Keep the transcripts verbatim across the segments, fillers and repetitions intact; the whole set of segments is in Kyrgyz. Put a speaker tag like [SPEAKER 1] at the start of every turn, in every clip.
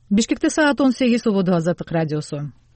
[SPEAKER 1] Бишкекте саат он сегиз убуду Азаттык радиосу.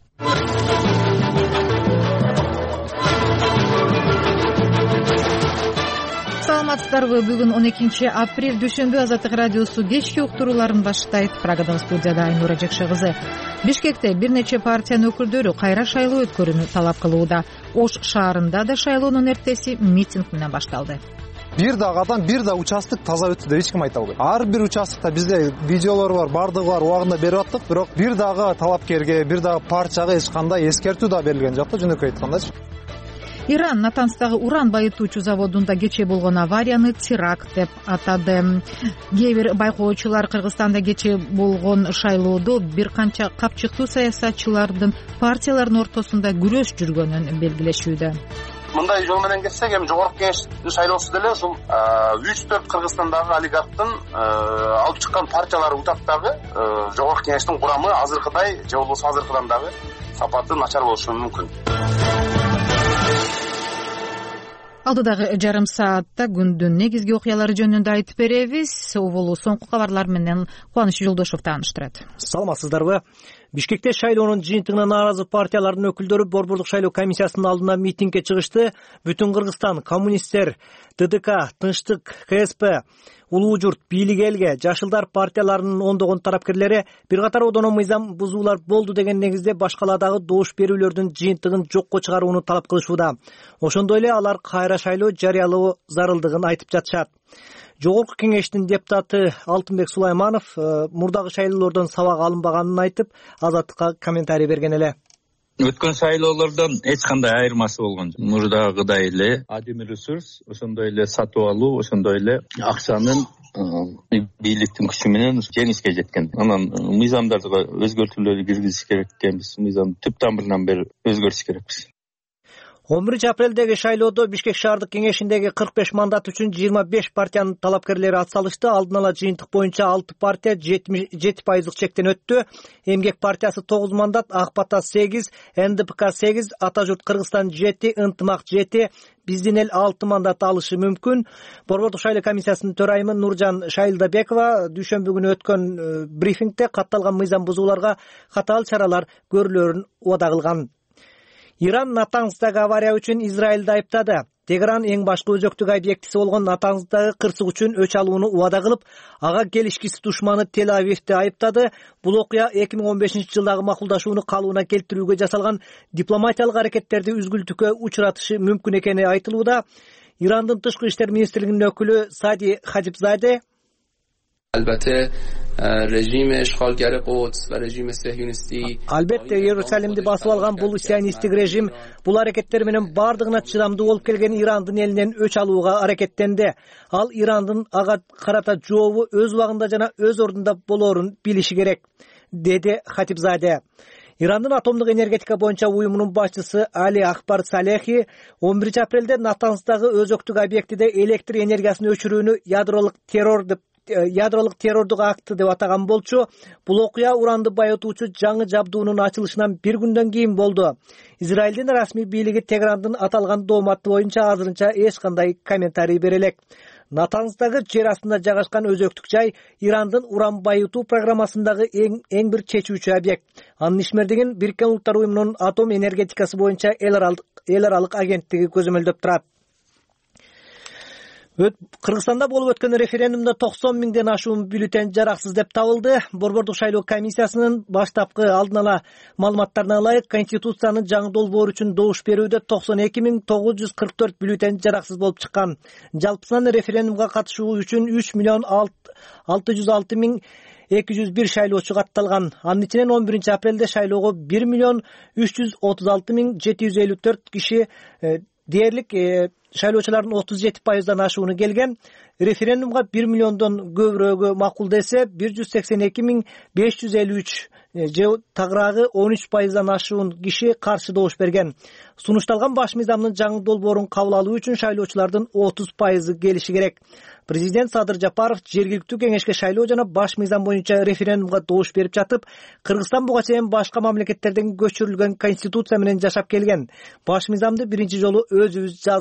[SPEAKER 1] Саламатсыздарбы? Бүгүн он экинчи апрель дүйшөмбү. Азаттык радиосу кечки уктурууларын баштайт. Программадын студияда Айнура Жекшегызы. Бишкекте бир нече партиянын өкүлдөрү кайра шайлоо өткөрүүнү талап кылууда. Ош шаарында да шайлоонун эртеси митинг менен башталды.
[SPEAKER 2] Бир дагы адам, бир да участок таза өттү деп эч ким айта албайт. Ар бир участокто бизде видеолор бар, бардыгы бар, убагында берип аттык, бирок бир дагы талапкерге, бир дагы партияга эч кандай эскертүү да берилген жок да, жөнөкөй айткандачы.
[SPEAKER 1] Иран Натанстагы уран байытуучу заводунда кечээ болгон аварияны теракт деп атады. Кээ бир байкоочулар Кыргызстанда кечээ болгон шайлоодо бир канча капчыктуу саясатчылардын партиялардын ортосунда күрөш жүргөнүн белгилешүүдө.
[SPEAKER 3] Мындай жол менен кетсек, эми жогорку кеңештин шайлоосу деле ушул үч төрт Кыргызстандагы олигархтын алып чыккан партиялары утактагы жогорку кеңештин курамы азыркыдай же болбосо азыркыдан дагы сапаты начар болушу мүмкүн.
[SPEAKER 1] Алдыдагы жарым саатта күндүн негизги окуялары жөнүндө айтып беребиз. Оболу соңку кабарлар менен Кубаныч Жолдошов тааныштырат.
[SPEAKER 4] Саламатсыздарбы? Бишкекте шайлоонун жыйынтыгына нааразы партиялардын өкүлдөрү Борбордук шайлоо комиссиясынын алдына митингге чыгышты. Бүтүн Кыргызстан, коммунисттер, ТДК, Тынчтык, КСП, Улуу журт, бийлик элге, Жашылдар партияларынын ондогон тарапкерлери бир катар одоно мыйзам бузуулар болду деген негизде башкаладагы добуш берүүлөрдүн жыйынтыгын жокко чыгарууну талап кылышууда. Ошондой эле алар кайра шайлоо жарыялоо зарылдыгын айтып жатышат. Жогорку кеңештин депутаты Алтынбек Сулайманов мурдагы шайлоолордон сабак алынбаганын айтып, Азаттыкка комментарий берген эле.
[SPEAKER 5] Өткөн шайлоолордон эч кандай айырмасы болгон жок. Мурдагыдай эле адими ресурс, ошондой эле сатып алуу, ошондой эле акчанын бийликтин күчү менен жеңишке жеткен. Анан мыйзамдарга өзгөртүүлөр киргизиш керек экенбиз. Мыйзам түп тамырынан бери өзгөртүш керекпиз.
[SPEAKER 4] он биринчи апрелдеги шайлоодо Бишкек шаардык кеңешиндеги кырк беш мандат үчүн жыйырма беш партиянын талапкерлери ат салышты. Алдын ала жыйынтык боюнча алты партия жетимиш жети пайыздык чектен өттү. Эмгек партиясы тогуз мандат, Ак Бата сегиз, Н Д П К сегиз, Ата журт Кыргызстан жети, Ынтымак жети, Биздин эл алты мандат алышы мүмкүн. Борбордук шайлоо комиссиясынын төрайымы Нуржан Шайылдабекова дүйшөмбү күнү өткөн брифингде катталган мыйзам бузууларга катаал чаралар көрүлөрүн убада кылган. Иран Натанстагы авария үчүн Израилди айыптады. Тегеран эң башкы өзөктүк объектиси болгон Натанстагы кырсык үчүн өч алууну убада кылып, ага келишкис душманы Тель-Авивди айыптады. Бул окуя эки миң он бешинчи жылдагы макулдашууну калыбына келтирүүгө жасалган дипломатиялык аракеттерди үзгүлтүккө учуратышы мүмкүн экени айтылууда. Ирандын тышкы иштер министрлигинин өкүлү Сади Хаджибзаде
[SPEAKER 6] Albatta rejim işgalgari Quds va rejim Sihyonisti
[SPEAKER 4] Albatta Yerusаlimди басып алган бул сионисттик режим бул аракеттер менен бардыгына чыдамдуу болуп келген Ирандын элинен өч алууга аракеттенди. Ал Ирандын ага карата жообу өз убагында жана өз ордунда болоорун билиши керек, деди Хатибзаде. Ирандын атомдук энергетика боюнча уюмунун башчысы Али Акбар Салехи он биринчи апрелде Натанстагы өзөктүк объектиде электр энергиясын өчүрүүнү ядролук террор деп ядролук террордук акты деп атаган болчу. Бул окуя уранды байытуучу жаңы жабдуунун ачылышынан бир күндөн кийин болду. Израилдин расмий бийлиги Тегерандын аталган дооматы боюнча азырынча эч кандай комментарий бере элек. Натанстагы жер астында жайгашкан өзөктүк жай Ирандын уран байытуу программасындагы эң эң бир чечүүчү объект. Анын ишмердигин Бириккен Улуттар уюмунун атом энергетикасы боюнча эл аралык агенттиги көзөмөлдөп турат. Кыргызстанда болуп өткөн референдумда токсон миңден ашуун бюллетень жараксыз деп табылды. Борбордук шайлоо комиссиясынын баштапкы алдын ала маалыматтарына ылайык Конституциянын жаңы долбоору үчүн добуш берүүдө токсон эки миң тогуз жүз кырк төрт бюллетень жараксыз болуп чыккан. Жалпысынан референдумга катышуу үчүн үч миллион алты жүз алты миң эки жүз бир шайлоочу катталган. Анын ичинен он биринчи апрелде шайлоого бир миллион үч жүз отуз алты миң жети жүз элүү төрт киши дээрлик шайлоочулардын отуз жети пайыздан ашууну келген. Референдумга бир миллиондон көбүрөөгө макул десе бир жүз сексен эки миң беш жүз элүү үч же тагыраагы он үч пайыздан ашуун киши каршы добуш берген. Сунушталган баш мыйзамдын жаңы долбоорун кабыл алуу үчүн шайлоочулардын отуз пайызы келиши керек. Президент Садыр Жапаров жергиликтүү кеңешке шайлоо жана баш мыйзам боюнча референдумга добуш берип жатып, Кыргызстан буга чейин башка мамлекеттерден көчүрүлгөн конституция менен жашап келген. Баш мыйзамды биринчи жолу өзүбүз жаздык деп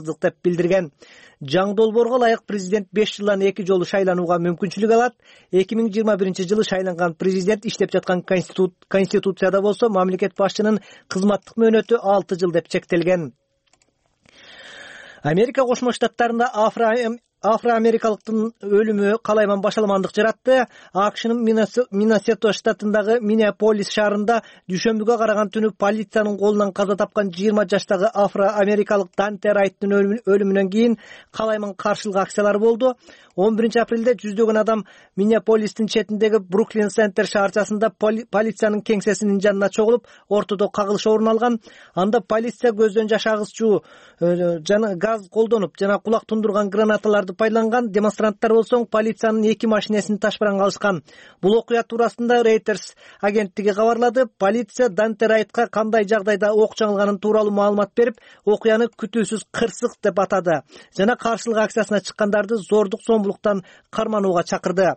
[SPEAKER 4] билдирген. Жаңы долбоорго ылайык президент беш жылдан эки жолу шайланууга мүмкүнчүлүк алат. эки миң жыйырма биринчи жылы шайланган президент иштеп жаткан конституцияда болсо мамлекет башчынын кызматтык мөөнөтү алты жыл деп чектелген. Америка Кошмо Штаттарында афроамерикалыктын өлүмү калайман башаламандык жаратты. АКШнын Миннесота штатындагы Миннеаполис шаарында дүйшөмбүгө караган түнү полициянын колунан каза тапкан жыйырма жаштагы афроамерикалык Данте Райттын өлүмүнөн кийин калайман каршылык акциялары болду. он биринчи апрелде жүздөгөн адам Миннеаполистин четиндеги Бруклин Центр шаарчасында полициянын кеңсесинин жанына чогулуп, ортодо кагылыш орун алган. Анда полиция көздөн жаш агызчу жана газ колдонуп жана кулак тундурган гранаталарды пайдаланган. Демонстранттар болсо полициянын эки машинесин ташбаран кылышкан. Бул окуя туурасында Reuters агенттиги кабарлады. Полиция Данте Райтка кандай жагдайда ок чаңылганын тууралуу маалымат берип, окуяны күтүүсүз кырсык деп атады жана каршылык акциясына чыккандарды зордук сомбулуктан карманууга чакырды.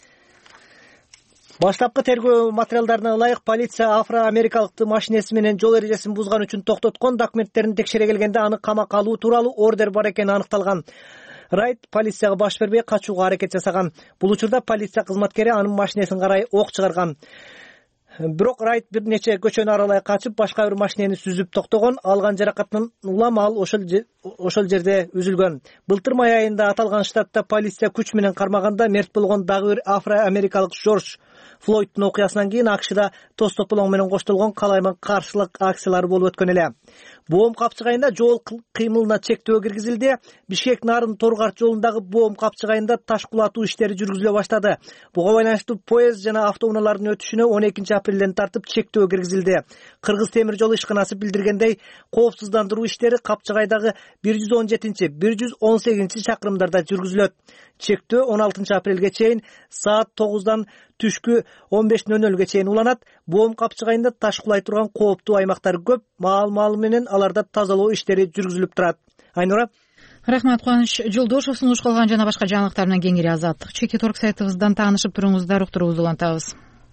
[SPEAKER 4] Баштапкы тергөө материалдарына ылайык полиция афроамерикалыкты машинеси менен жол эрежесин бузган үчүн токтоткон, документтерин текшере келгенде аны камакка алуу тууралуу ордер бар экени аныкталган. Райт полицияга баш бербей качууга аракет жасаган. Бул учурда полиция кызматкери анын машинесин карай ок чыгарган. Бирок Райт бир нече көчөнү аралай качып, башка бир машинени сүзүп токтогон. Алган жаракатын улам ал ошол ошол жерде үзүлгөн. Былтыр май айында аталган штатта полиция күч менен кармаганда мерт болгон дагы бир афроамерикалык Жорж Флойдтун окуясынан кийин АКШда тоз тополоң менен коштолгон калайман каршылык акциялары болуп өткөн эле. Боом капчыгайында жол кыймылына чектөө киргизилди. Бишкек Нарын Торгарт жолундагы боом капчыгайында таш кулатуу иштери жүргүзүлө баштады. Буга байланыштуу поезд жана автоунаалардын өтүшүнө он экинчи апрелден тартып чектөө киргизилди. Кыргыз темир жол ишканасы билдиргендей, коопсуздандыруу иштери капчыгайдагы бир жүз он жетинчи, бир жүз он сегизинчи чакырымдарда жүргүзүлөт. Чектөө он алтынчы апрелге чейин саат тогуздан түшкү он беш нөл нөлгө чейин уланат. Боом капчыгайында таш кулай турган кооптуу аймактар көп. Маал-маал менен аларда тазалоо иштери жүргүзүлүп турат. Айнура.
[SPEAKER 1] Рахмат, Кубаныч Жолдошов. Сунуш кылган жана башка жаңылыктар менен кеңири Азаттык чеки торг сайтыбыздан таанышып туруңуздар, уктуруубузду улантабыз.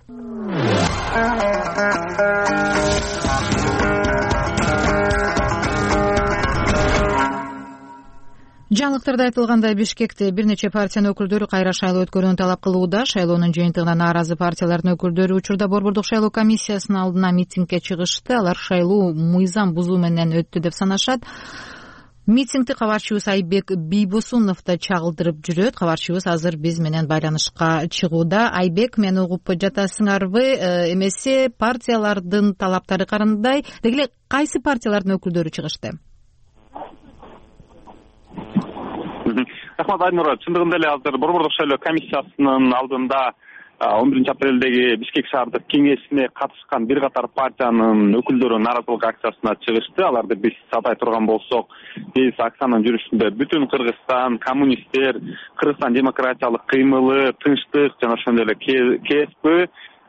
[SPEAKER 1] Жаңылыктарда айтылгандай, Бишкекте бир нече партиянын өкүлдөрү кайра шайлоо өткөрүүнү талап кылууда. Шайлоонун жыйынтыгына нааразы партиялардын өкүлдөрү учурда Борбордук шайлоо комиссиясынын алдына митингге чыгышты. Алар шайлоо мыйзам бузуу менен өттү деп санашат. Митингди кабарчыбыз Айбек Бийбосунов да чагылдырып жүрөт. Кабарчыбыз азыр биз менен байланышка чыгууда. Айбек, мени угуп жатасыңарбы? Эмесе партиялардын талаптары кандай? Деги эле кайсы партиялардын өкүлдөрү чыгышты?
[SPEAKER 7] Рахмат, Айнура. Чындыгында эле азыр Борбордук шайлоо комиссиясынын алдында он биринчи апрелдеги Бишкек шаардык кеңешине катышкан бир катар партиянын өкүлдөрү нааразылык акциясына чыгышты. Аларды биз атай турган болсок, биз акциянын жүрүшүндө бүтүн Кыргызстан, коммунисттер, Кыргызстан демократиялык кыймылы, Тынчтык жана ошондой эле КСП,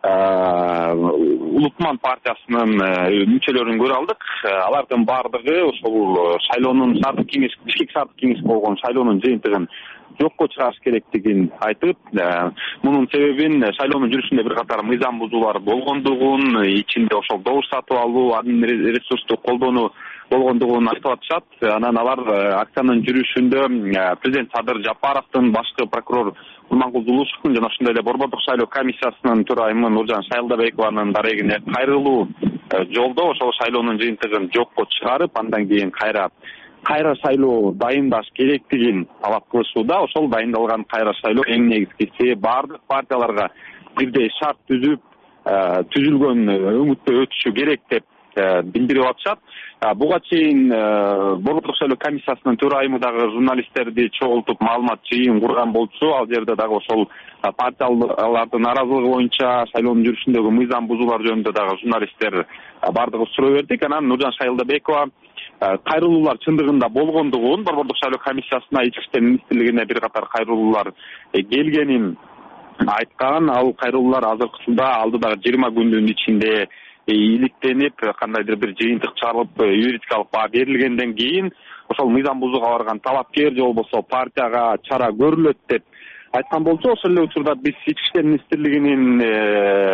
[SPEAKER 7] Улукман партиясынын мүчөлөрүн көрө алдык. Алардын баардыгы ошол шайлоонун шаардык кеңеш, Бишкек шаардык кеңеш болгон шайлоонун жыйынтыгын жокко чыгарыш керектигин айтып, мунун себебин шайлоонун жүрүшүндө бир катар мыйзам бузуулар болгондугун, ичинде ошол добуш сатып алуу, админ ресурсту колдонуу болгондугун айтып атышат. Анан алар акциянын жүрүшүндө президент Садыр Жапаровдун, башкы прокурор Курманкул Зулушевдун жана ошондой эле Борбордук шайлоо комиссиясынын төрайымы Нуржан Шайлдабекованын дарегине кайрылуу жолдо ошол шайлоонун жыйынтыгын жокко чыгарып, андан кийин кайра кайра шайлоо дайындаш керектигин талап кылышууда. Ошол дайындалган кайра шайлоо эң негизгиси баардык партияларга бирдей шарт түзүп, түзүлгөн өңүттө өтүшү керек деп билдирип атышат. Буга чейин Борбордук шайлоо комиссиясынын төрайымы дагы журналисттерди чогултуп маалымат жыйын курган болчу. Ал жерде дагы ошол партиялардын нааразылыгы боюнча шайлоонун жүрүшүндөгү мыйзам бузуулар жөнүндө дагы журналисттер баардыгы суроо бердик. Анан Нуржан Шайлдабекова кайрылуулар чындыгында болгондугун, Борбордук шайлоо комиссиясына, ички иштер министрлигине бир катар кайрылуулар келгенин айткан. Ал кайрылуулар азыркы учурда алдыдагы жыйырма күндүн ичинде иликтенип, кандайдыр бир жыйынтык чыгарылып, юридикалык баа берилгенден кийин ошол мыйзам бузууга барган талапкер же болбосо партияга чара көрүлөт деп айткан болчу. Ошол эле учурда биз ички иштер министрлигинин өкүлдөрү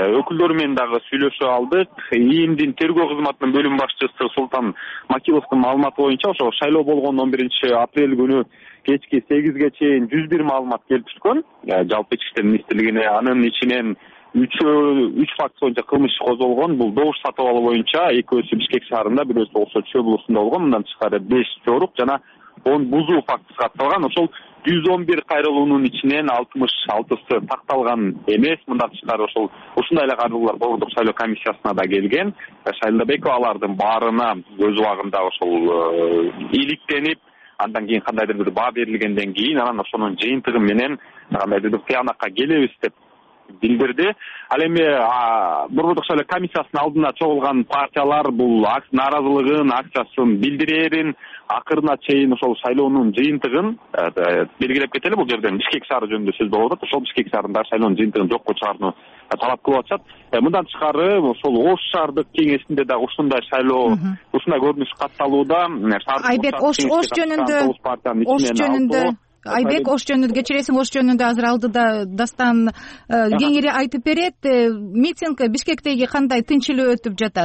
[SPEAKER 7] өкүлдөрү менен дагы сүйлөшүп алдык. ИИМдин тергөө кызматынын бөлүм башчысы Султан Макиловдун маалыматы боюнча ошо шайлоо болгон он биринчи апрель күнү кечки сегизге чейин жүз бир маалымат келип түшкөн жалпы ички иштер министрлигине. Анын ичинен үч факт боюнча кылмыш иши козголгон. Бул добуш сатып алуу боюнча экөөсү Бишкек шаарында, бирөөсү Оксо Чөө облусунда болгон. Мындан тышкары беш жорук жана он бузуу фактысы катталган. Ошол жүз он бир кайрылуунун ичинен алтымыш алтысы такталган эмес. Мындан тышкары ошол ушундай эле кайрылуулар Борбордук шайлоо комиссиясына да келген. Шайлдабекова алардын баарына өз убагында ошол иликтенип, андан кийин кандайдыр бир баа берилгенден кийин анан ошонун жыйынтыгы менен кандайдыр бир тыянакка келебиз деп билдирди. Ал эми Борбордук шайлоо комиссиясынын алдына чогулган партиялар бул нааразылыгын, акциясын билдирээрин акырына чейин ошол шайлоонун жыйынтыгын белгилеп кетели. Бул жерден Бишкек шаары жөнүндө сөз болуп атат. Ошол Бишкек шаарында шайлоонун жыйынтыгын жокко чыгарууну талап кылып атышат. Мындан тышкары ошол Ош шаардык кеңешинде дагы ушундай шайлоо, ушундай көрүнүш катталууда.
[SPEAKER 1] Айбек, Ош жөнүндө Ош жөнүндө Айбек, Ош жөнүндө кечиресиң, Ош жөнүндө азыр алдыда Дастан кеңири айтып берет. Митинг Бишкектеги кандай, тынч эле өтүп жатат?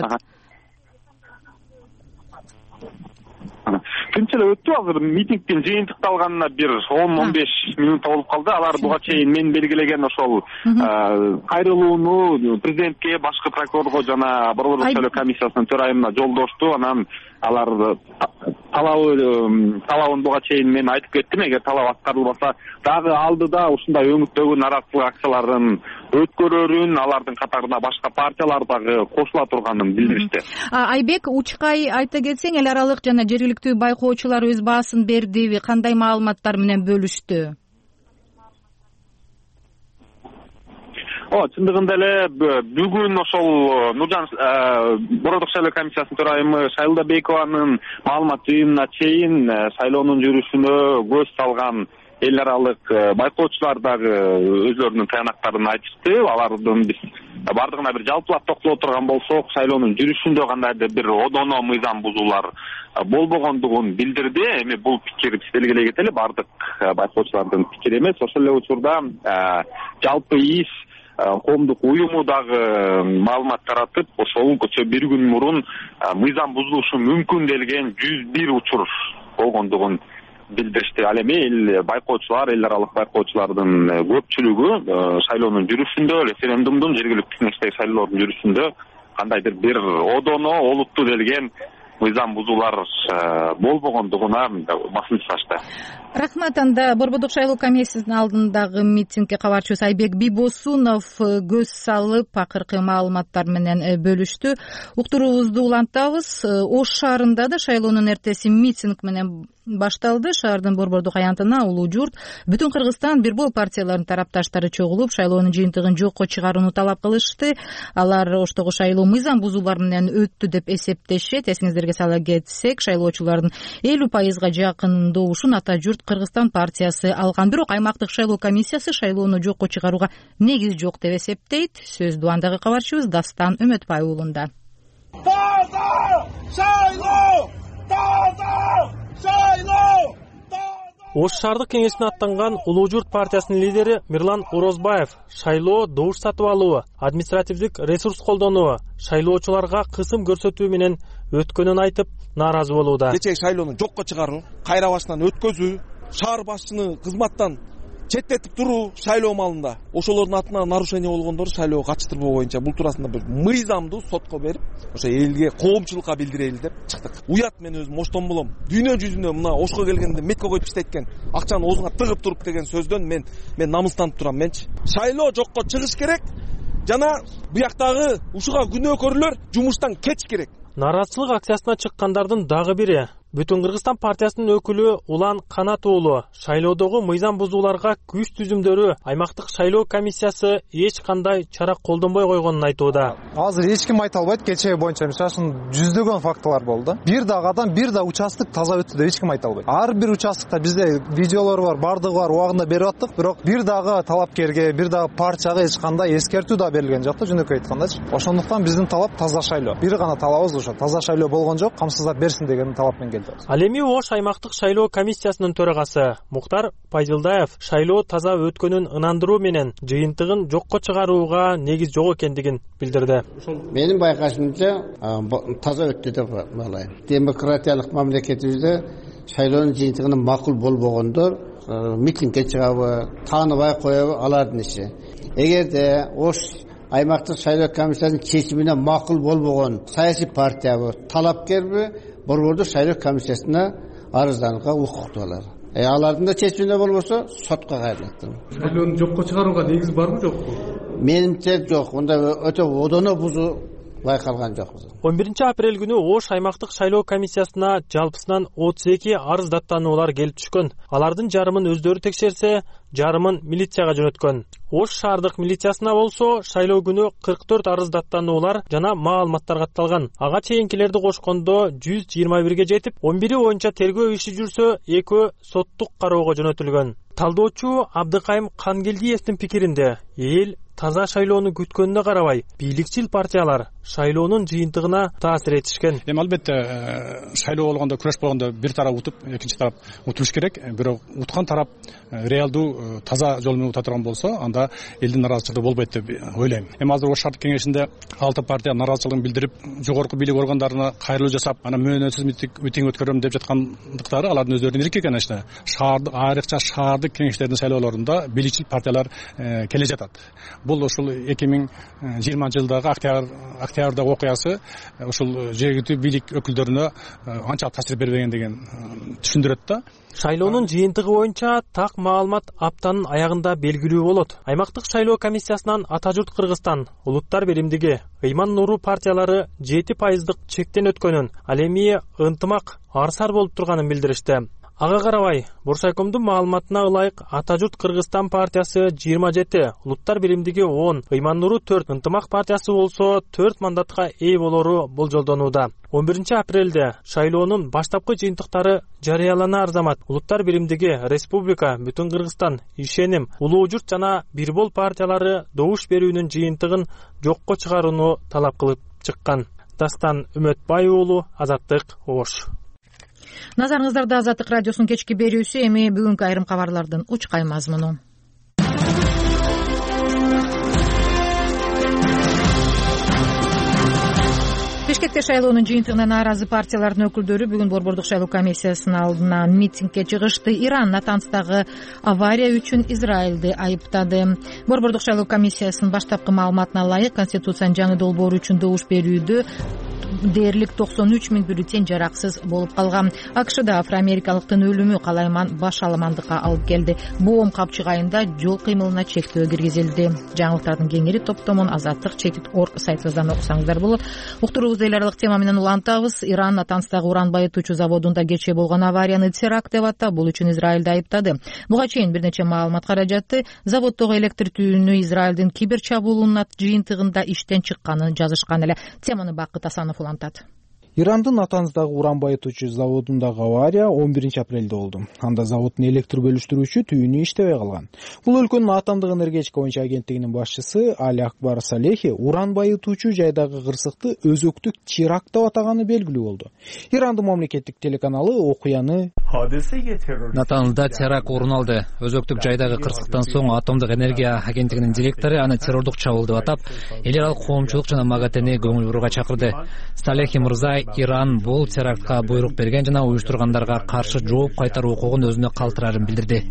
[SPEAKER 7] Тынч эле өттү. Азыр митингдин жыйынтыкталганына бир он он беш минут болуп калды. Алар буга чейин мен белгилеген ошол кайрылууну президентке, башкы прокурорго жана Борбордук шайлоо комиссиясынын төрайымына жолдошту. Анан алар талабы талабын буга чейин мен айтып кеттим. Эгер талап аткарылбаса, дагы алдыда ушундай өңүттөгү нараазычылык акцияларын өткөрөрүн, алардын катарына башка партиялар дагы кошула турганын билдиришти.
[SPEAKER 1] Айбек, учкай айта кетсең, эл аралык жана жергиликтүү байкоочулар өз баасын бердиби? Кандай маалыматтар менен бөлүштү? О,
[SPEAKER 7] чындыгында эле бүгүн ошол Нуржан Борбордук шайлоо комиссиясынын төрайымы Шайлдабекованын маалымат жыйынына чейин шайлоонун жүрүшүнө көз салган эл аралык байкоочулар дагы өзлөрүнүн таянактарын айтышты. Алардын биз бардыгына бир жалпылап токтоло турган болсок, шайлоонун жүрүшүндө кандайдыр бир одоно мыйзам бузуулар болбогондугун билдирди. Эми бул пикир биз белгилей кетели, бардык байкоочулардын пикири эмес. Ошол эле учурда жалпы иш коомдук уюму дагы маалымат таратып, ошол көчө бир күн мурун мыйзам бузулушу мүмкүн делген жүз бир учур болгондугун билдиришти. Ал эми эл байкоочулар, эл аралык байкоочулардын көпчүлүгү шайлоонун жүрүшүндө, референдумдун, жергиликтүү кеңештеги шайлоолордун жүрүшүндө кандайдыр бир одоно, олуттуу делген мыйзам бузуулар болбогондугуна басым жасашты.
[SPEAKER 1] Рахмат. Анда Борбордук шайлоо комиссиясынын алдындагы митингге кабарчыбыз Айбек Бийбосунов көз салып, акыркы маалыматтар менен бөлүштү. Уктуруубузду улантабыз. Ош шаарында да шайлоонун эртеси митинг менен башталды. Шаардын борбордук аянтына улуу журт, бүтүн Кыргызстан бир бул партияларынын тарапташтары чогулуп, шайлоонун жыйынтыгын жокко чыгарууну талап кылышты. Алар Оштогу шайлоо мыйзам бузуулар менен өттү деп эсептешет. Эсиңиздерге сала кетсек, шайлоочулардын элүү пайызга жакын добушун Ата журт Кыргызстан партиясы алган. Бирок аймактык шайлоо комиссиясы шайлоону жокко чыгарууга негиз жок деп эсептейт. Сөздү андагы кабарчыбыз Дастан Өмөтбай уулунда.
[SPEAKER 8] Таза шайлоо! Таза шайлоо!
[SPEAKER 9] Ош шаардык кеңешине аттанган Улуу журт партиясынын лидери Мирлан Орозбаев шайлоо добуш сатып алуу, административдик ресурс колдонуу, шайлоочуларга кысым көрсөтүү менен өткөнүн айтып, нааразы болууда.
[SPEAKER 8] Кечээ шайлоону жокко чыгаруу, кайра башынан өткөзүү, шаар башчыны кызматтан четтетип туруу шайлоо маалында ошолордун атына нарушение болгондорду шайлоо качтырбоо боюнча бул туурасында бир мыйзамдуу сотко берип, ошо элге, коомчулукка билдирели деп чыктык. Уят, мен өзүм Оштон болом. Дүйнө жүзүндө мына Ошко келгенде метко коюп иштеткен, акчаны оозуңа тыгып туруп деген сөздөн мен мен намыстанып турам менчи. Шайлоо жокко чыгыш керек жана буяктагы ушуга күнөөкөрлөр жумуштан кетиш керек.
[SPEAKER 9] Нааразычылык акциясына чыккандардын дагы бири Бүтүн Кыргызстан партиясынын өкүлү Улан Канат уулу шайлоодогу мыйзам бузууларга күч түзүмдөрү аймактык шайлоо комиссиясы эч кандай чара колдонбой койгонун айтууда.
[SPEAKER 2] Азыр эч ким айта албайт. Кечээ боюнча мисалы жүздөгөн фактылар болду. Бир дагы адам, бир да участок таза өттү деп эч ким айта албайт. Ар бир участокто бизде видеолор бар, бардыгы бар, убагында берип аттык, бирок бир дагы талапкерге, бир дагы партияга эч кандай эскертүү да берилген жок да, жөнөкөй айткандачы. Ошондуктан биздин талап таза шайлоо. Бир гана талабыбыз ошо, таза шайлоо болгон жок, камсыздап берсин деген талап менен келтирип атат.
[SPEAKER 9] Ал эми Ош аймактык шайлоо комиссиясынын төрагасы Муктар Пайдылдаев шайлоо таза өткөнүн ынандыруу менен жыйынтыгын жокко чыгарууга негиз жок экендигин билдирди.
[SPEAKER 10] Менин байкашымча таза өттү деп баалайм. Демократиялык мамлекетибизде шайлоонун жыйынтыгынын макул болбогондор митингге чыгабы, тааныбай коебу алардын иши. Эгерде Ош аймактык шайлоо комиссиясынын чечимине макул болбогон саясий партиябы, талапкерби Борбордук шайлоо комиссиясына арызданууга укуктуу алар. Э алардын да чечимине болбосо сотко кайрылат.
[SPEAKER 9] Шайлоону жокко чыгарууга негиз барбы жокпу?
[SPEAKER 10] Менимче жок. Мында өтө одоно бузуу байкалган жок.
[SPEAKER 9] он биринчи апрель күнү Ош аймактык шайлоо комиссиясына жалпысынан отуз эки арыз даттануулар келип түшкөн. Алардын жарымын өздөрү текшерсе, жарымын милицияга жөнөткөн. Ош шаардык милициясына болсо шайлоо күнү кырк төрт арыз даттануулар жана маалыматтар катталган. Ага чейинкилерди кошкондо жүз жыйырма бирге жетип, он бири боюнча тергөө иши жүрсө, экөө соттук кароого жөнөтүлгөн. Талдоочу Абдыкайым Кангелдиевдин пикиринде, эл таза шайлоону күткөнүнө карабай, бийликчил партиялар шайлоонун жыйынтыгына таасир этишкен.
[SPEAKER 11] Эми албетте шайлоо болгондо, күрөш болгондо бир тарап утуп, экинчи тарап утуш керек. Бирок уткан тарап реалдуу таза жол менен ута турган болсо, анда элдин нараазычылыгы болбойт деп ойлойм. Эми азыр Ош шаардык кеңешинде алты партия нараазычылыгын билдирип, жогорку бийлик органдарына кайрылуу жасап, анан мөөнөтсүз митинг өткөрөм деп жаткандыктары алардын өздөрүнүн ирки экен. Ачта шаардык айрыкча шаардык кеңештердин шайлоолорунда бийликчил партиялар келе жатат. Бул ушул эки миң жыйырманчы жылдагы октябрь октябрдагы окуясы ушул жергиликтүү бийлик өкүлдөрүнө анча таасир бербеген деген түшүндүрөт да.
[SPEAKER 9] Шайлоонун жыйынтыгы боюнча так маалымат аптанын аягында белгилүү болот. Аймактык шайлоо комиссиясынан Ата журт Кыргызстан, Улуттар биримдиги, Ыйман Нуру партиялары жети пайыздык чектен өткөнүн, ал эми ынтымак арсар болуп турганын билдиришти. Ага карабай, Бурсайкомдун маалыматына ылайык Ата журт Кыргызстан партиясы жыйырма жети, Улуттар биримдиги он, Ыйман Нуру төрт, ынтымак партиясы болсо төрт мандатка ээ болору болжолдонууда. он биринчи апрелде шайлоонун баштапкы жыйынтыктары жарыяланаар замат Улуттар биримдиги, Республика, Бүтүн Кыргызстан, Ишеним, Улуу журт жана Бирбол партиялары добуш берүүнүн жыйынтыгын жокко чыгарууну талап кылып чыккан. Дастан Үмөтбай уулу, Азаттык, Ош.
[SPEAKER 1] Назарыңыздарда Азаттык радиосунун кечки берүүсү. Эми бүгүнкү айрым кабарлардын учкай мазмуну. Бишкекте шайлоонун жыйынтыгына нааразы партиялардын өкүлдөрү бүгүн Борбордук шайлоо комиссиясынын алдынан митингге чыгышты. Иран Натанстагы авария үчүн Израилди айыптады. Борбордук шайлоо комиссиясынын баштапкы маалыматына ылайык, Конституциянын жаңы долбоору үчүн добуш берүүдө дээрлик токсон үч миң бюллетень жараксыз болуп калган. АКШда афроамерикалыктын өлүмү калайман баш аламандыкка алып келди. Боом капчык айында жол кыймылына чектөө киргизилди. Жаңылыктардын кеңири топтомун Азаттык чекит точка орг сайтыбыздан окусаңыздар болот. Уктуруубузду эл аралык тема менен улантабыз. Иран Натанстагы уран байытуучу заводунда кечээ болгон аварияны теракт деп атап, бул үчүн Израилди айыптады. Буга чейин бир нече маалымат каражатты заводдогу электр түйүнү Израилдин кибер чабуулунун жыйынтыгында иштен чыкканын жазышкан эле. Теманы Бакыт Асанов улантат.
[SPEAKER 2] Ирандын Натанздагы уран байытуучу заводундагы авария он биринчи апрелде болду. Анда заводдун электр бөлүштүрүүчү түйүнү иштебей калган. Бул өлкөнүн атомдук энергетика боюнча агенттигинин башчысы Али Акбар Салехи уран байытуучу жайдагы кырсыкты өзөктүк теракт деп атаганы белгилүү болду. Ирандын мамлекеттик телеканалы окуяны
[SPEAKER 12] Натанзда теракт орун алды. Өзөктүк жайдагы кырсыктан соң атомдук энергия агенттигинин директору аны террордук чабуул деп атап, эл аралык коомчулук жана МАГАТЭни көңүл бурууга чакырды. Салехи мырза Иран бул терактка буйрук берген жана уюштургандарга каршы жооп кайтаруу укугун өзүнө калтырарын билдирди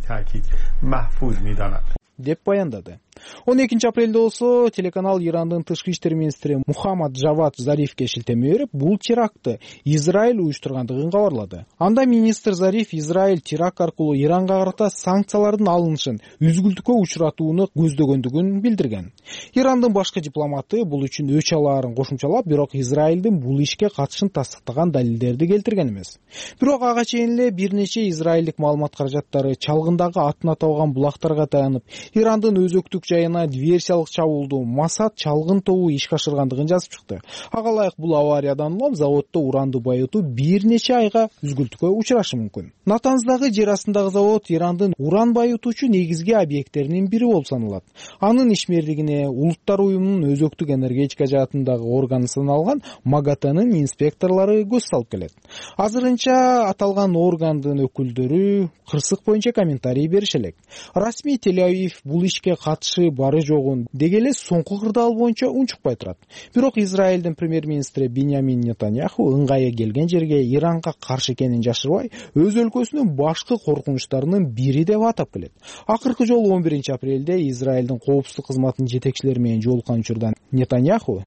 [SPEAKER 2] деп баяндады. он экинчи апрелде болсо телеканал Ирандын тышкы иштер министри Мухаммад Джавад Зарифке шилтеме берип, бул терактты Израиль уюштургандыгын кабарлады. Анда министр Зариф Израиль теракт аркылуу Иранга карата санкциялардын алынышын үзгүлтүккө учуратууну көздөгөндүгүн билдирген. Ирандын башкы дипломаты бул үчүн өч алаарын кошумчалап, бирок Израилдин бул ишке катышын тастыктаган далилдерди келтирген эмес. Бирок ага чейин эле бир нече израилдик маалымат каражаттары чалгындагы атын аталган булактарга таянып, Ирандын өзөктүк
[SPEAKER 13] жайына диверсиялык чабуулду Масад чалгын тобу ишке ашыргандыгын жазып чыкты. Ага ылайык бул авариядан улам заводдо уранды байытуу бир нече айга үзгүлтүккө учурашы мүмкүн. Натанздагы жер астындагы завод Ирандын уран байытуучу негизги объекттеринин бири болуп саналат. Анын ишмердигине Улуттар уюмунун өзөктүк энергетика жаатындагы органы саналган МАГАТАнын инспекторлору көз салып келет. Азырынча аталган органдын өкүлдөрү кырсык боюнча комментарий берише элек. Расмий Тель-Авив бул ишке катышы бары жогун деги эле соңку кырдаал боюнча унчукпай турат. Бирок Израилдин премьер-министри Биньямин Нетаньяху ыңгайы келген жерге Иранга каршы экенин жашырбай, өз өлкөсүнүн башкы коркунучтарынын бири деп атап келет. Акыркы жолу он биринчи апрелде Израилдин коопсуздук кызматынын жетекчилери менен жолуккан учурда Нетаньяху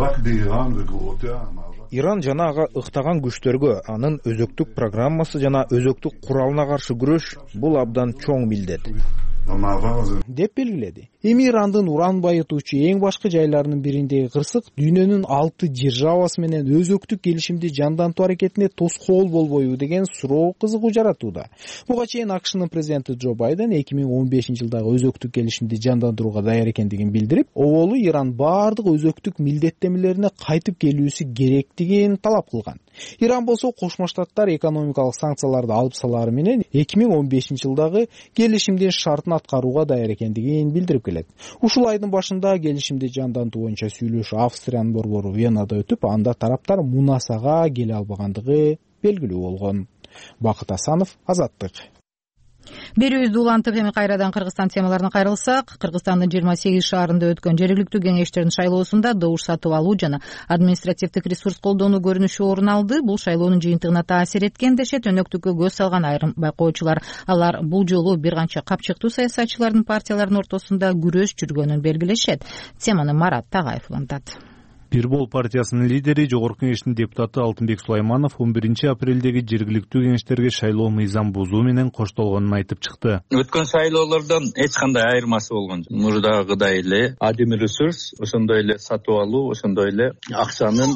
[SPEAKER 13] Иран жана ага ыктаган күчтөргө анын өзөктүк программасы жана өзөктүк куралына каршы күрөш бул абдан чоң милдет деп белгиледи. Эми Ирандын уран байытуучу эң башкы жайларынын бириндеги кырсык дүйнөнүн алты державасы менен өзөктүк келишимди жандантуу аракетине тоскоол болбойбу деген суроо кызыгуу жаратууда. Буга чейин АКШнын президенти Джо Байден эки миң он бешинчи жылдагы өзөктүк келишимди жандандырууга даяр экендигин билдирип, оболу Иран баардык өзөктүк милдеттемелерине кайтып келүүсү керектигин талап кылган. Иран болсо Кошмо Штаттар экономикалык санкцияларды алып салары менен эки миң он бешинчи жылдагы келишимдин шартын аткарууга даяр экендигин билдирип келет. Ушул айдын башында келишимди жандантуу боюнча сүйлөшүү Австриянын борбору Венада өтүп, анда тараптар мунасага келе албагандыгы белгилүү болгон. Бакыт Асанов, Азаттык.
[SPEAKER 1] Берүүбүздү улантып, эми кайрадан Кыргызстан темаларына кайрылсак, Кыргызстандын жыйырма сегиз шаарында өткөн жергиликтүү кеңештердин шайлоосунда добуш сатып алуу жана административдик ресурс колдонуу көрүнүшү орун алды. Бул шайлоонун жыйынтыгына таасир эткен дешет өнөктүккө көз салган айрым байкоочулар. Алар бул жолу бир канча капчыктуу саясатчылардын партиялардын ортосунда күрөш жүргөнүн белгилешет. Теманы Марат Тагаев улантат.
[SPEAKER 14] Бир бол партиясынын лидери, Жогорку Кеңештин депутаты Алтынбек Сулайманов он биринчи апрелдеги жергиликтүү кеңештерге шайлоо мыйзам бузуу менен коштолгонун айтып чыкты.
[SPEAKER 5] Өткөн шайлоолордон эч кандай айырмасы болгон жок. Мурдагыдай эле адим ресурс, ошондой эле сатып алуу, ошондой эле акчанын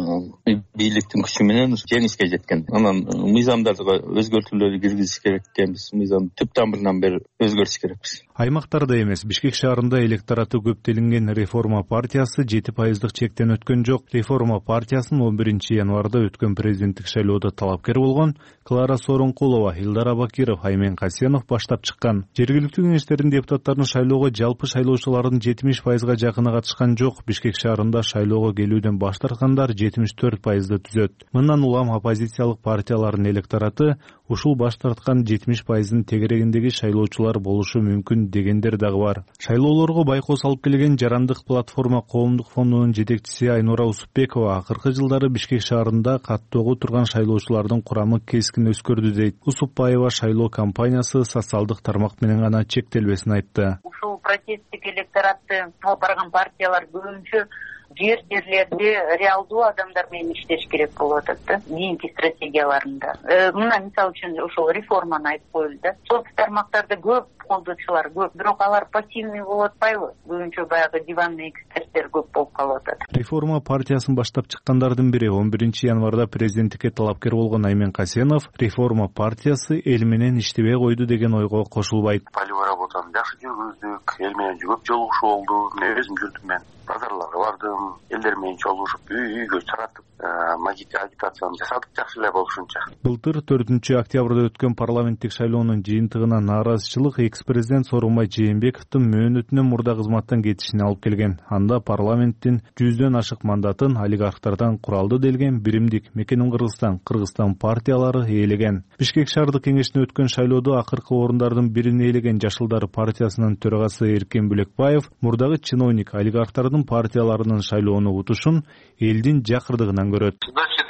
[SPEAKER 5] бийликтин күчү менен жеңишке жеткен. Анан мыйзамдарга өзгөртүүлөр киргизиш керек экенбиз. Мыйзам түп тамырынан бери өзгөртүш керекпиз.
[SPEAKER 14] Аймактарда эмес, Бишкек шаарында электораты көптөлүнген Реформа партиясы жети пайыздык чектен өткөн жок. Реформа партиясынын он биринчи январда өткөн президенттик шайлоодо талапкер болгон Клара Сооронкулова, Илдар Абакиров, Аймен Касенов баштап чыккан. Жергиликтүү кеңештердин депутаттарынын шайлоого жалпы шайлоочулардын жетимиш пайызга жакыны катышкан жок. Бишкек шаарында шайлоого келүүдөн баш тарткандар жетимиш төрт пайызды түзөт. Мындан улам оппозициялык партиялардын электораты ушул баш тарткан жетимиш пайыздын тегерегиндеги шайлоочулар болушу мүмкүн дегендер дагы бар. Шайлоолорго байкоо салып келген Жарандык платформа коомдук фондунун жетекчиси Айнура Усупбекова акыркы жылдары Бишкек шаарында каттоого турган шайлоочулардын курамы кескин өскөрдү дейт. Усупбаева шайлоо кампаниясы социалдык тармак менен гана чектелбесин айтты.
[SPEAKER 15] Ушул протесттик электоратты алып барган партиялар көбүнчө жер жерлерде реалдуу адамдар менен иштеш керек болуп атат да, кийинки стратегияларында. Мына мисалы үчүн ошол реформаны айтып коелу да. Соц тармактарда көп колдоочулар көп, бирок алар пассивный болуп атпайбы? Көбүнчө баягы диванный эксперттер көп болуп калып атат.
[SPEAKER 14] Реформа партиясын баштап чыккандардын бири он биринчи январда президенттикке талапкер болгон Аймен Касенов Реформа партиясы эл менен иштебей койду деген ойго кошулбайт.
[SPEAKER 3] Полевой работаны жакшы жүргүздүк, эл менен көп жолугушуу болду. Мен өзүм жүрдүм, мен базарларга бардым, элдер менен жолугушуп, үй үйгө чыгатып, агитацияны жасадык жакшы эле болушунча.
[SPEAKER 14] Былтыр төртүнчү октябрда өткөн парламенттик шайлоонун жыйынтыгына нааразычылык экс-президент Сооронбай Жээнбековдун мөөнөтүнөн мурда кызматтан кетишине алып келген. Анда парламенттин жүздөн ашык мандатын олигархтардан куралды делген биримдик Мекеним Кыргызстан, Кыргызстан партиялары ээлеген. Бишкек шаардык кеңешине өткөн шайлоодо акыркы орундардын бирин ээлеген Жашылдар партиясынын төрагасы Эркен Бүлекбаев мурдагы чиновник олигархтардын партияларынын шайлоону утушун элдин жакырдыгынан көрөт.
[SPEAKER 16] Значит,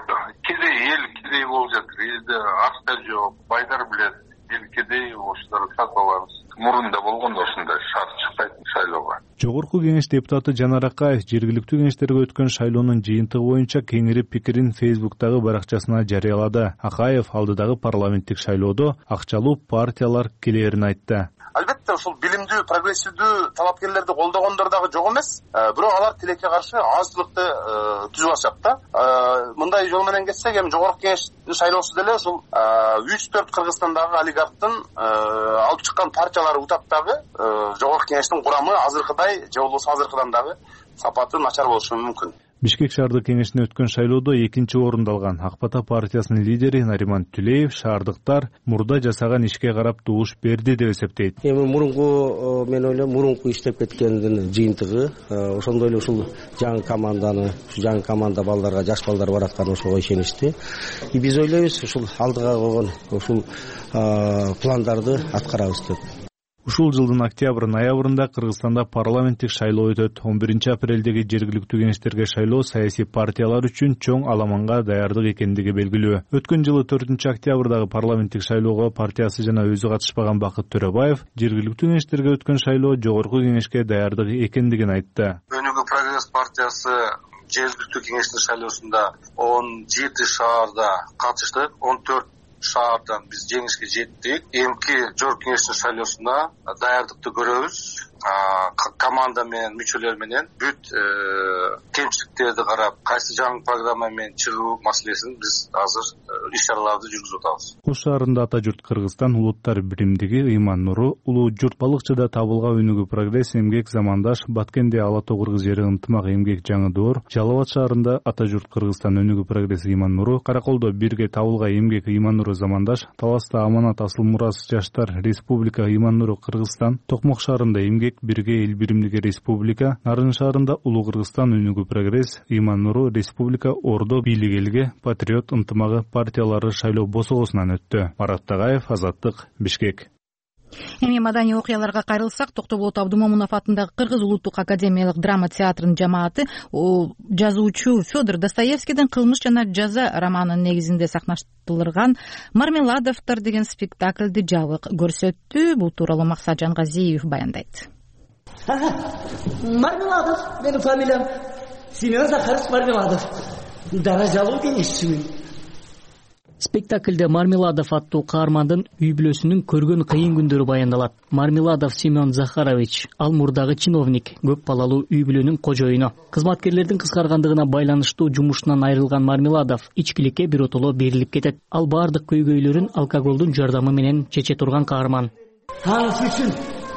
[SPEAKER 16] кедей эл кедей болуп жатыр. Элде акча жок, байдар билет. Эл кедей ошолорду сатып алабыз. Мурунда болгондо ошондой шарт чыкпайт шайлоого.
[SPEAKER 14] Жогорку Кеңеш депутаты Жанар Акаев жергиликтүү кеңештерге өткөн шайлоонун жыйынтыгы боюнча кеңирип пикирин Фейсбуктагы баракчасына жарыялады. Акаев алдыдагы парламенттик шайлоодо акчалуу партиялар келерин айтты.
[SPEAKER 3] албетте ушул билимдүү прогрессивдүү талапкерлерди колдогондор дагы жок эмес, бирок алар тилекке каршы азчылыкты түзүп алышат да. Мындай жол менен кетсек, эми жогорку кеңештин шайлоосу деле ушул үч төрт Кыргызстандагы олигархтын алып чыккан партиялары утап дагы жогорку кеңештин курамы азыркыдай же болбосо азыркыдан дагы сапаты начар болушу мүмкүн.
[SPEAKER 14] Бишкек шаардык кеңешине өткөн шайлоодо экинчи орунду алган Ак Бата партиясынын лидери Нариман Түлеев шаардыктар мурда жасаган ишке карап добуш берди деп эсептейт.
[SPEAKER 17] Эми мурунку мен ойлойм мурунку иштеп кеткендин жыйынтыгы, ошондой эле ушул жаңы команданы, жаңы команда балдарга, жаш балдар бараткан ошого ишеништи. И биз ойлойбуз ушул алдыга койгон ушул пландарды аткарабыз деп.
[SPEAKER 14] Ушул жылдын октябрь-ноябрында Кыргызстанда парламенттик шайлоо өтөт. он биринчи апрелдеги жергиликтүү кеңештерге шайлоо саясий партиялар үчүн чоң аламанга даярдык экендиги белгилүү. Өткөн жылы төртүнчү октябрдагы парламенттик шайлоого партиясы жана өзү катышпаган Бакыт Төрөбаев жергиликтүү кеңештерге өткөн шайлоо жогорку кеңешке даярдык экендигин айтты.
[SPEAKER 18] Өнүгүү прогресс партиясы жергиликтүү кеңештин шайлоосунда он жети шаарда катыштык, он төрт шаардан биз жеңишке жеттик. Эмки жогорку кеңештин шайлоосуна даярдыкты көрөбүз. Команда менен, мүчөлөр менен бүт кемчиликтерди карап, кайсы жаңы программа менен чыгуу маселесин биз азыр иш-чараларды жүргүзүп атабыз.
[SPEAKER 14] Ош шаарында Ата журт Кыргызстан улуттар биримдиги Ыйман Нуру, улуу журт балыкчыда табылга өнүгүү прогресс, эмгек замандаш, Баткенде Ала Тоо Кыргыз жери ынтымак эмгек жаңы доор, Жалал Абад шаарында Ата журт Кыргызстан өнүгүү прогресс Ыйман Нуру, Караколдо бирге табылга эмгек Ыйман Нуру замандаш, Таласта Аманат Асыл Мурас жаштар республика Ыйман Нуру Кыргызстан, Токмок шаарында эмгек бирге эл биримдиги республика, Нарын шаарында улуу Кыргызстан өнүгүү прогресс Ыйман Нуру республика Ордо бийлик элге патриот ынтымагы партиялары шайлоо босогосунан өттү. Марат Тагаев, Азаттык, Бишкек.
[SPEAKER 1] Эми маданий окуяларга кайрылсак, Токтоболот Абдумомунов атындагы Кыргыз улуттук академиялык драма театрынын жамааты жазуучу Федор Достоевскийдин «Кылмыш жана жаза» романынын негизинде сахнаштырылган «Мармеладовдор» деген спектакльди жабык көрсөттү. Бул тууралуу Максат Жангазиев баяндайт.
[SPEAKER 19] Мармеладов менин фамилиям. Семен Захарович Мармеладов. Даражалуу кеңешчимин.
[SPEAKER 20] Спектакльде Мармеладов аттуу каармандын үй бүлөсүнүн көргөн кыйын күндөрү баяндалат. Мармеладов Семен Захарович ал мурдагы чиновник, көп балалуу үй бүлөнүн кожоюну. Кызматкерлердин кыскаргандыгына байланыштуу жумушунан айрылган Мармеладов ичкиликке биротоло берилип кетет. Ал бардык көйгөйлөрүн алкоголдун жардамы менен чече турган каарман.
[SPEAKER 19] Анысы үчүн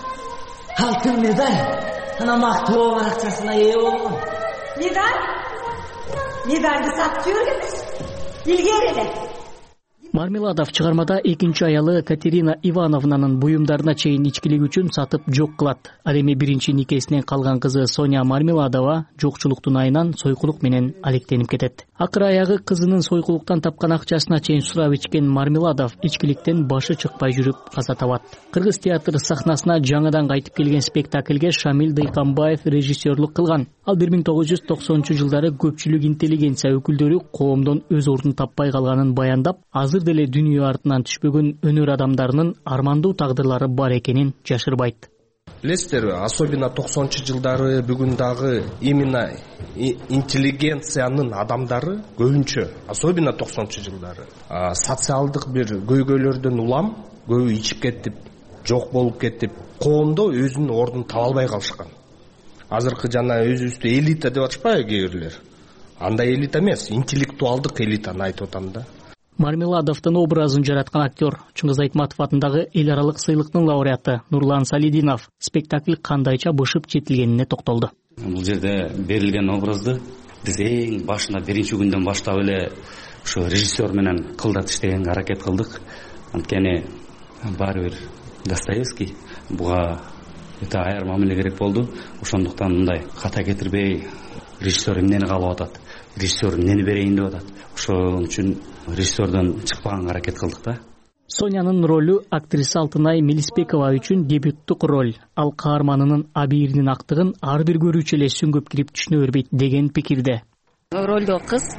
[SPEAKER 19] алтын медаль, ана мактоо баракчасына ээ болгон. Медаль? Медальды сатып жибергенбиз. Илгери эле.
[SPEAKER 20] Мармеладов чыгармада экинчи аялы Катерина Ивановнанын буюмдарына чейин ичкилик үчүн сатып жок кылат. Ал эми биринчи никесинен калган кызы Соня Мармеладова жокчулуктун айынан сойкулук менен алектенип кетет. Акыры аягы кызынын сойкулуктан тапкан акчасына чейин сурап ичкен Мармеладов ичкиликтен башы чыкпай жүрүп каза табат. Кыргыз театр сахнасына жаңыдан кайтып келген спектакльге Шамил Дыйканбаев режиссерлук кылган. Ал бир миң тогуз жүз токсонунчу жылдары көпчүлүк интеллигенция өкүлдөрү коомдон өз ордун таппай калганын баяндап, азыр деле дүйнө артынан түшпөгөн өнөр адамдарынын армандуу тагдырлары бар экенин жашырбайт.
[SPEAKER 21] Билесиздерби, особенно токсонунчу жылдары бүгүн дагы именно интеллигенциянын адамдары көбүнчө, особенно токсонунчу жылдары социалдык бир көйгөйлөрдөн улам, көбү ичип кетип, жок болуп кетип, коомдо өзүнүн ордун таба албай калышкан. Азыркы жана өзүбүздү элита деп атышпайбы кээ бирлер? Андай элита эмес, интеллектуалдык элитаны айтып атам да.
[SPEAKER 20] Мармеладовдун образын жараткан актер Чыңгыз Айтматов атындагы эл аралык сыйлыктын лауреаты Нурлан Салидинов спектакль кандайча бышып жетилгенине токтолду.
[SPEAKER 22] Бул жерде берилген образды биз эң башында биринчи күндөн баштап эле ушу режиссер менен кылдат иштегенге аракет кылдык. Анткени баары бир Достоевский буга өтө аяр мамиле керек болду. Ошондуктан мындай ката кетирбей режиссер эмнени каалап атат, режиссер эмнени берейин деп атат. Ошон үчүн режиссердон чыкпаганга аракет кылдык да.
[SPEAKER 20] Сонянын ролу актриса Алтынай Мелиспекова үчүн дебюттук роль. Ал каарманынын абийиринин актыгын ар бир көрүүчү эле сүңгүп кирип түшүнө бербейт деген пикирде.
[SPEAKER 23] Ролдо кыз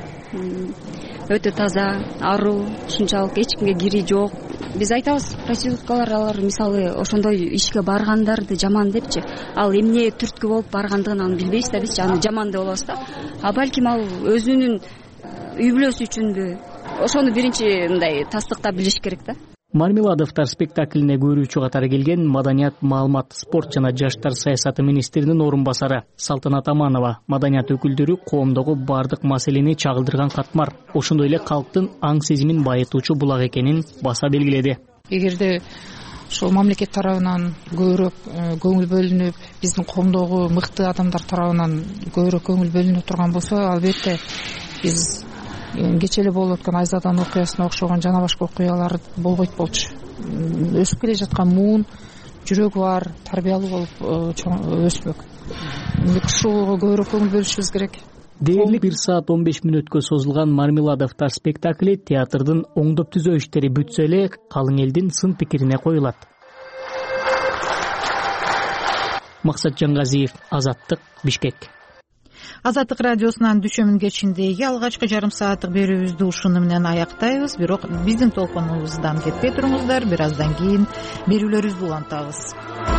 [SPEAKER 23] өтө таза, аруу, ушунчалык эч кимге кири жок. Биз айтабыз, проституткалар алар мисалы ошондой ишке баргандарды жаман депчи. Ал эмне түрткү болуп баргандыгын аны билбейбиз да, биз аны жаман деп алабыз да. А балким ал өзүнүн үй бүлөсү үчүнбү? Ошону биринчи мындай тастыктап билиш керек да.
[SPEAKER 20] Мармеладовдор спектаклине көрүүчү катары келген Маданият, маалымат, спорт жана жаштар саясаты министринин орун басары Салтанат Аманова маданият өкүлдөрү коомдогу бардык маселени чагылдырган катмар, ошондой эле калктын аң сезимин байытуучу булак экенин баса белгиледи.
[SPEAKER 4] Эгерде ошол мамлекет тарабынан көбүрөөк көңүл бөлүнүп, биздин коомдогу мыкты адамдар тарабынан көбүрөөк көңүл бөлүнүп турган болсо, албетте биз кечээ эле болуп өткөн Айзадан окуясына окшогон жана башка окуялар болбойт болчу. Өсүп келе жаткан муун, жүрөгү бар, тарбиялуу болуп өспөк. Ушуга көбүрөөк көңүл бөлүшүбүз керек.
[SPEAKER 20] Дээрлик бир саат он беш мүнөткө созулган Мармеладовдор спектакли театрдын оңдоп түзөө иштери бүтсө эле калың элдин сын пикирине коюлат. Максат Жангазиев, Азаттык, Бишкек.
[SPEAKER 1] Азаттык радиосунан düşөмүн кечиндеги алгачкы жарым сааттык берүүбүздү ушуну менен аяктайбыз, бирок биздин толкунубуздан кетпей туруңуздар, бир аздан кийин берүүлөрүбүздү улантабыз.